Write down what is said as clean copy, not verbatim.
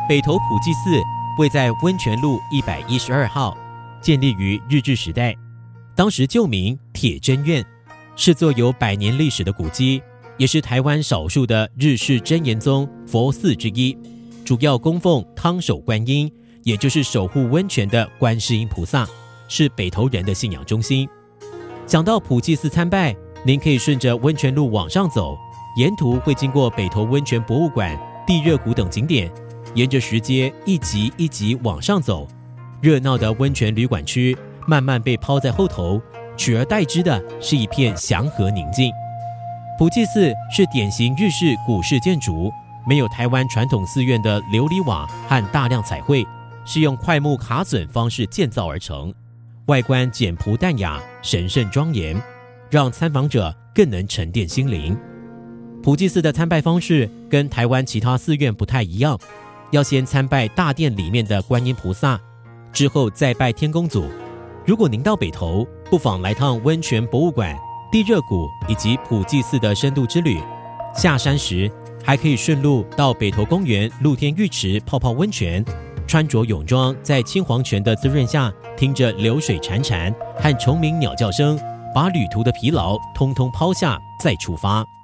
北投普济寺位在温泉路112号，建立于日治时代，当时旧名铁真院，是座有100年历史的古迹，也是台湾少数的日式真言宗佛寺之一，主要供奉汤守观音，也就是守护温泉的观世音菩萨，是北投人的信仰中心。想到普济寺参拜，您可以顺着温泉路往上走，沿途会经过北投温泉博物馆、地热谷等景点，沿着石阶一级一级往上走，热闹的温泉旅馆区慢慢被抛在后头，取而代之的是一片祥和宁静。普济寺是典型日式古式建筑，没有台湾传统寺院的琉璃瓦和大量彩绘，是用块木卡榫方式建造而成，外观简朴淡雅，神圣庄严，让参访者更能沉淀心灵。普济寺的参拜方式跟台湾其他寺院不太一样，要先参拜大殿里面的观音菩萨，之后再拜天公祖。如果您到北投，不妨来趟温泉博物馆、地热谷以及普济寺的深度之旅。下山时还可以顺路到北投公园露天浴池泡泡温泉，穿着泳装在青黄泉的滋润下，听着流水潺潺和虫鸣鸟叫声，把旅途的疲劳通通抛下，再出发。